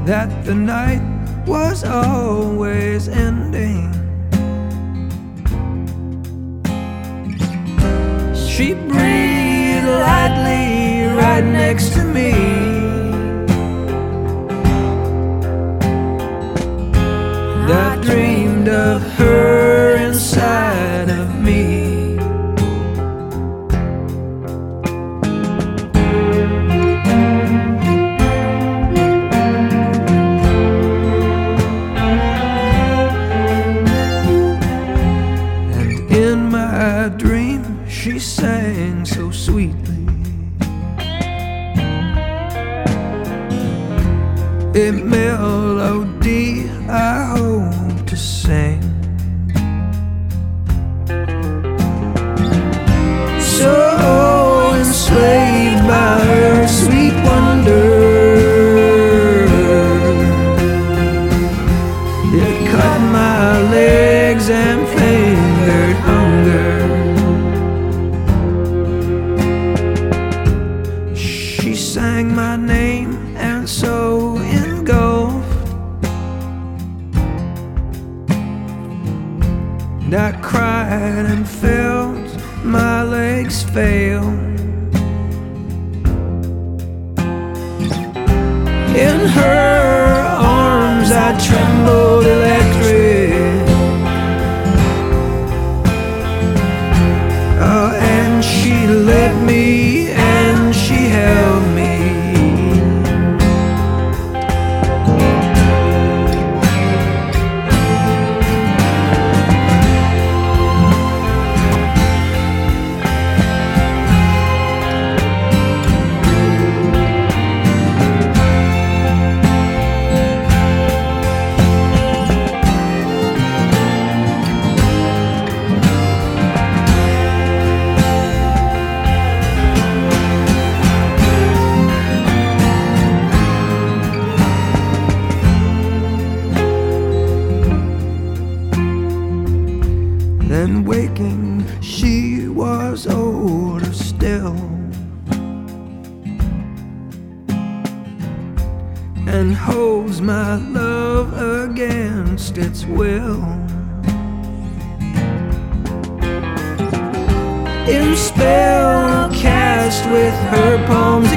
that the night was always ending. She breathed lightly right next to me. I dreamed of her inside of me. And in my dream she sang so sweetly, a melody I hope to sing. So enslaved by her sweet wonder, it cut my legs and fingered hunger. She sang my name and so engulfed, and I cried and felt my legs fail. In her arms I trembled electric, and she led me and she held me. Then waking, she was older still, and holds my love against its will. In spell cast with her palms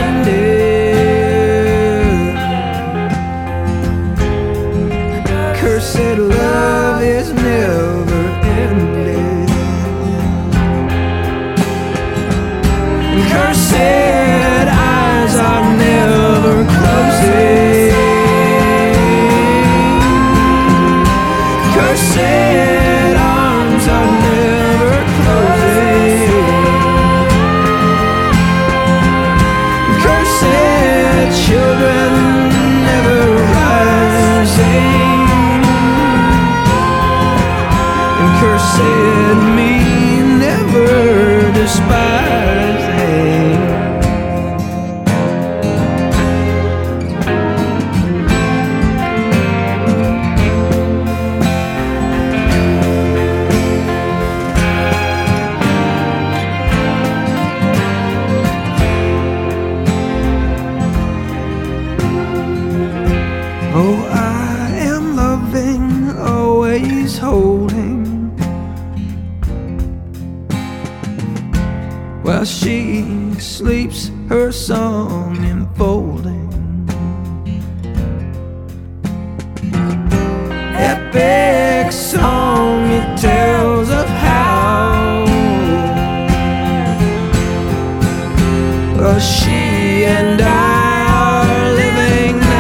extended, cursed love is never ended. Cursed eyes are never closing. Cursed arms are never closing. Cursed children never rising. And cursed me never despising. Oh, I am loving, always holding, while she sleeps, her song enfolding. Epic song, it tells of how, well, she and I are living now.